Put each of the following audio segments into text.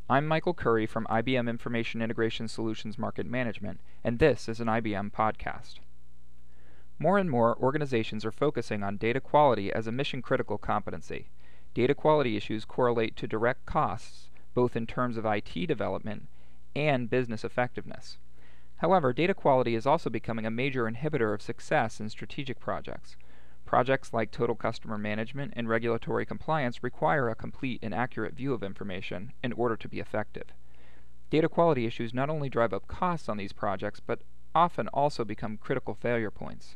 I'm Michael Curry from IBM Information Integration Solutions Market Management, and this is an IBM podcast. More and more organizations are focusing on data quality as a mission-critical competency. Data quality issues correlate to direct costs, both in terms of IT development and business effectiveness. However, data quality is also becoming a major inhibitor of success in strategic projects. Projects like total customer management and regulatory compliance require a complete and accurate view of information in order to be effective. Data quality issues not only drive up costs on these projects, but often also become critical failure points.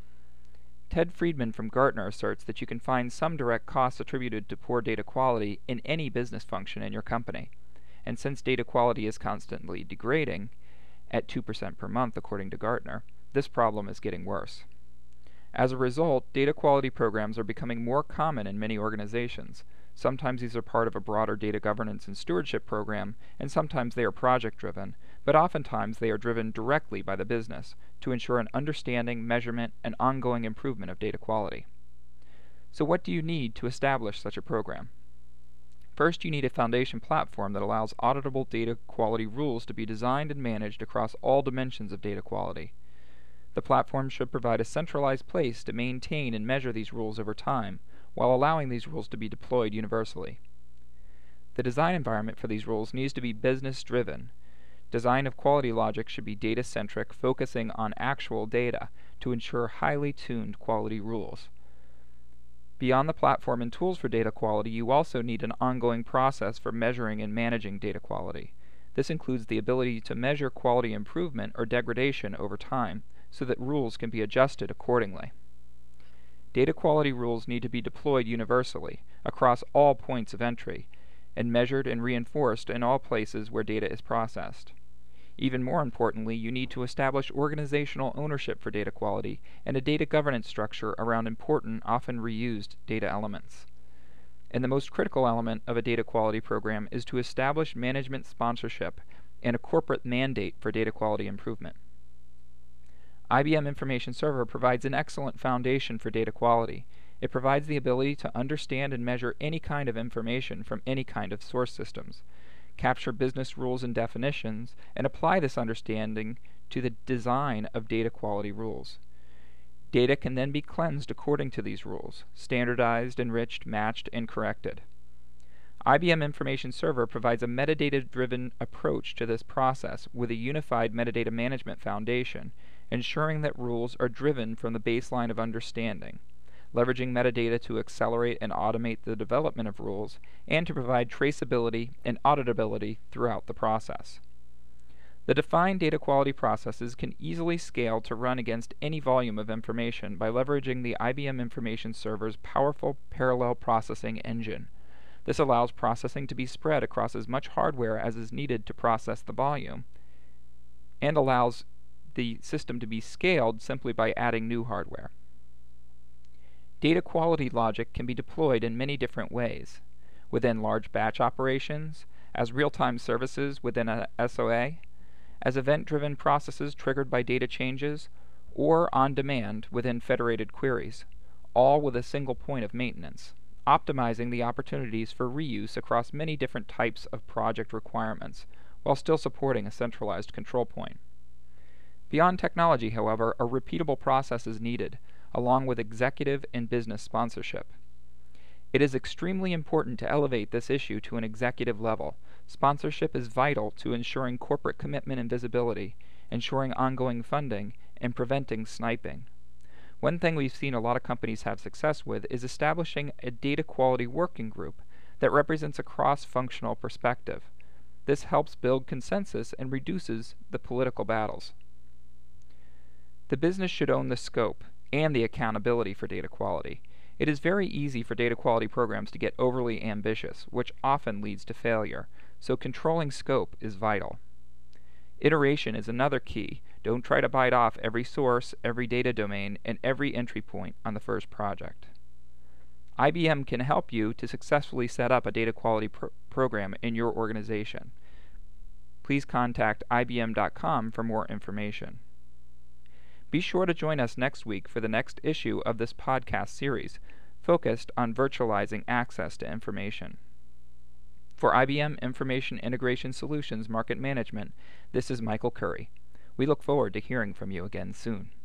Ted Friedman from Gartner asserts that you can find some direct costs attributed to poor data quality in any business function in your company. And since data quality is constantly degrading, at 2% per month according to Gartner, this problem is getting worse. As a result, data quality programs are becoming more common in many organizations. Sometimes these are part of a broader data governance and stewardship program, and sometimes they are project-driven, but oftentimes they are driven directly by the business to ensure an understanding, measurement, and ongoing improvement of data quality. So what do you need to establish such a program? First, you need a foundation platform that allows auditable data quality rules to be designed and managed across all dimensions of data quality. The platform should provide a centralized place to maintain and measure these rules over time, while allowing these rules to be deployed universally. The design environment for these rules needs to be business-driven. Design of quality logic should be data-centric, focusing on actual data to ensure highly tuned quality rules. Beyond the platform and tools for data quality, you also need an ongoing process for measuring and managing data quality. This includes the ability to measure quality improvement or degradation over time, so that rules can be adjusted accordingly. Data quality rules need to be deployed universally, across all points of entry, and measured and reinforced in all places where data is processed. Even more importantly, you need to establish organizational ownership for data quality and a data governance structure around important, often reused data elements. And the most critical element of a data quality program is to establish management sponsorship and a corporate mandate for data quality improvement. IBM Information Server provides an excellent foundation for data quality. It provides the ability to understand and measure any kind of information from any kind of source systems, capture business rules and definitions, and apply this understanding to the design of data quality rules. Data can then be cleansed according to these rules, standardized, enriched, matched, and corrected. IBM Information Server provides a metadata-driven approach to this process with a unified metadata management foundation, ensuring that rules are driven from the baseline of understanding, leveraging metadata to accelerate and automate the development of rules, and to provide traceability and auditability throughout the process. The defined data quality processes can easily scale to run against any volume of information by leveraging the IBM Information Server's powerful parallel processing engine. This allows processing to be spread across as much hardware as is needed to process the volume, and allows the system to be scaled simply by adding new hardware. Data quality logic can be deployed in many different ways: within large batch operations, as real-time services within a SOA, as event-driven processes triggered by data changes, or on demand within federated queries, all with a single point of maintenance, optimizing the opportunities for reuse across many different types of project requirements, while still supporting a centralized control point. Beyond technology, however, a repeatable process is needed, along with executive and business sponsorship. It is extremely important to elevate this issue to an executive level. Sponsorship is vital to ensuring corporate commitment and visibility, ensuring ongoing funding, and preventing sniping. One thing we've seen a lot of companies have success with is establishing a data quality working group that represents a cross-functional perspective. This helps build consensus and reduces the political battles. The business should own the scope and the accountability for data quality. It is very easy for data quality programs to get overly ambitious, which often leads to failure, so controlling scope is vital. Iteration is another key. Don't try to bite off every source, every data domain, and every entry point on the first project. IBM can help you to successfully set up a data quality program in your organization. Please contact IBM.com for more information. Be sure to join us next week for the next issue of this podcast series, focused on virtualizing access to information. For IBM Information Integration Solutions Market Management, this is Michael Curry. We look forward to hearing from you again soon.